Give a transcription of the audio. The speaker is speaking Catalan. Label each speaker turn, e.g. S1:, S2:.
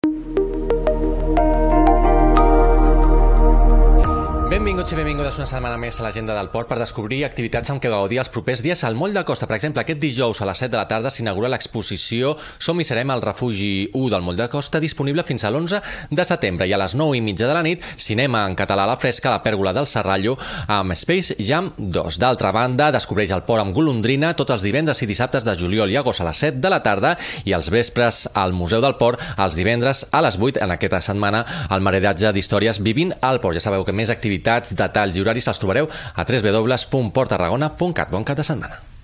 S1: Benvinguts i benvingudes una setmana més a l'agenda del port per descobrir activitats amb què gaudir els propers dies al Moll de Costa. Per exemple, aquest dijous a les 7 de la tarda s'inaugura l'exposició Som i serem al refugi 1 del Moll de Costa, disponible fins a l'11 de setembre. I a les 9:30 de la nit, cinema en català a la fresca a la Pèrgola del Serrallo amb Space Jam 2. D'altra banda, descobreix el port amb Golondrina tots els divendres i dissabtes de juliol i agost a les 7 de la tarda i els vespres al Museu del Port els divendres a les 8 en aquesta setmana al maridatge d'històries Vivint al Port. Ja sabeu que més activitats, detalls i horaris els trobareu a www.porttarragona.cat. Bon cap de setmana.